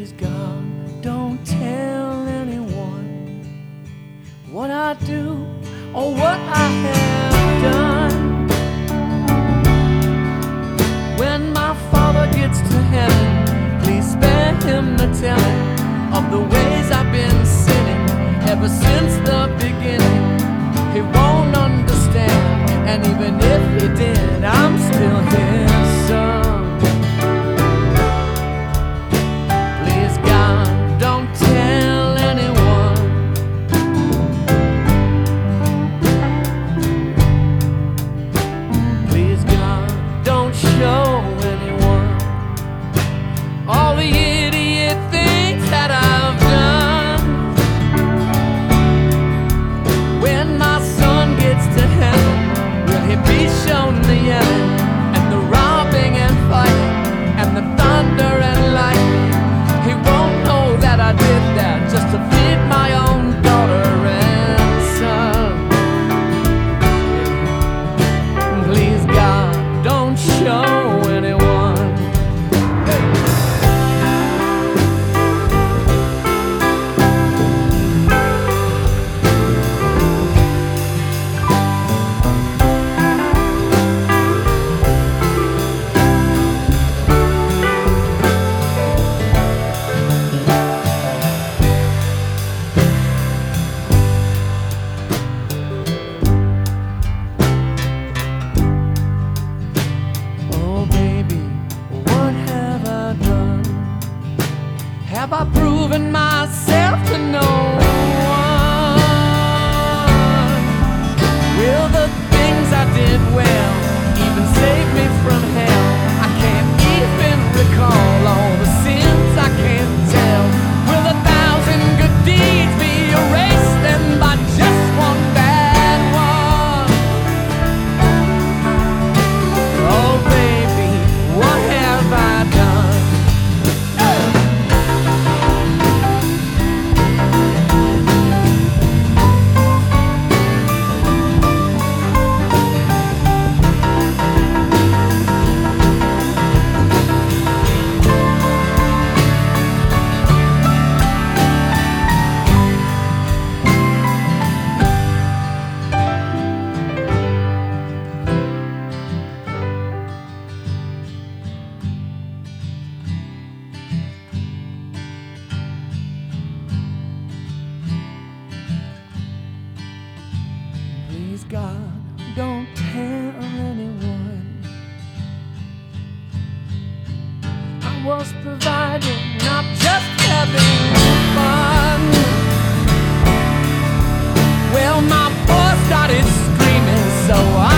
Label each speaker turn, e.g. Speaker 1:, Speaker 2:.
Speaker 1: Please God, don't tell anyone what I do or what I have done. When my Father gets to heaven, please spare him the telling of the ways I've been sinning ever since the beginning. He won't understand, and even if he did, I'm still his son. Please God, don't tell anyone. Please God, don't show anyone all the idiot things that I've done. When my son gets to heaven, will he be shown the yelling and the robbing and fighting and the thunder and lightning? He won't know that I did that just to feed my own daughter and son. Please God, don't show anyone. Have I proven myself to no one? Will the things I did well even save me from hell? I can't even recall all the sins I can't tell. Will 1,000 good deeds be erased then by just one bad one? Oh baby, what have I done? Please God, don't tell anyone. I was providing, not just having fun. Well, my boy started screaming, so I